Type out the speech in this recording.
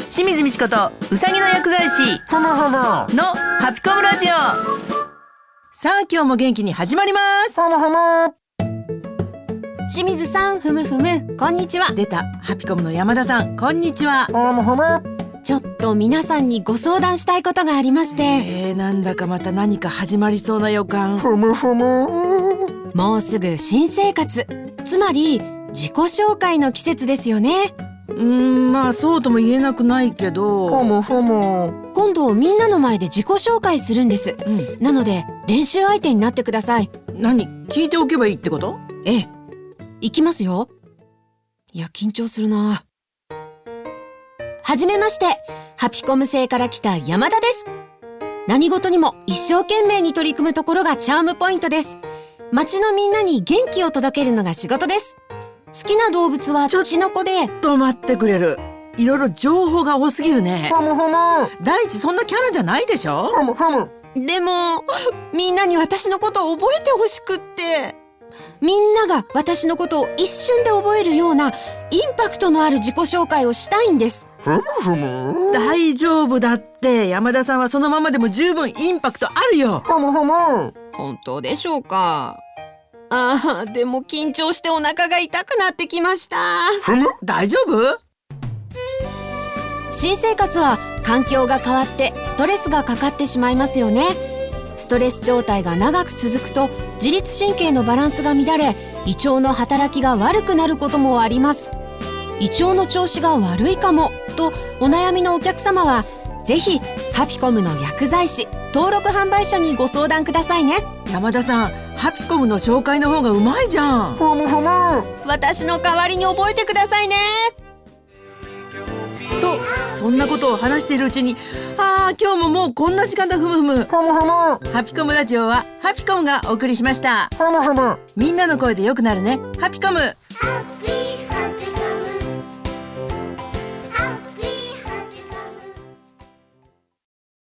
清水美智子とうさぎの薬剤師ふむふむのハピコムラジオ。さあ今日も元気に始まります。 ふむふむ。 清水さん、ふむふむ、こんにちは。 出た、ハピコムの山田さん、こんにちは。 ふむふむ。 ちょっと皆さんにご相談したいことがありまして、 なんだかまた何か始まりそうな予感。 ふむふむ。 もうすぐ新生活、つまり自己紹介の季節ですよね。 まあそうとも言えなくないけど。 ふむふむ。 今度みんなの前で自己紹介するんです、なので練習相手になってください。 何、聞いておけばいいってこと？ ええ、いきますよ。いや緊張するな。はじめまして、ハピコム星から来た山田です。何事にも一生懸命に取り組むところがチャームポイントです。街のみんなに元気を届けるのが仕事です。好きな動物はツチノコで。 ちょっと待ってくれる。いろいろ情報が多すぎるね。 ふむふむ。 第一そんなキャラじゃないでしょ。 ふむふむ。 でもみんなに私のことを覚えてほしくって、みんなが私のことを一瞬で覚えるようなインパクトのある自己紹介をしたいんです。 ふむふむ。 大丈夫だって。山田さんはそのままでも十分インパクトあるよ。 ふむふむ。 本当でしょうか。でも緊張してお腹が痛くなってきました。 ふむ。 大丈夫？ 新生活は環境が変わってストレスがかかってしまいますよね。ストレス状態が長く続くと自律神経のバランスが乱れ、胃腸の働きが悪くなることもあります。胃腸の調子が悪いかもとお悩みのお客様は、ぜひハピコムの薬剤師登録販売者にご相談くださいね。 山田さん、ハピコムの紹介の方がうまいじゃん。 ふむふむ。 私の代わりに覚えてくださいね。 とそんなことを話しているうちに、今日ももうこんな時間だ。ふむふむ。 ふむふむ。 ハピコムラジオはハピコムがお送りしました。 ふむふむ。 みんなの声で良くなるね。ハピコム。 ハッピー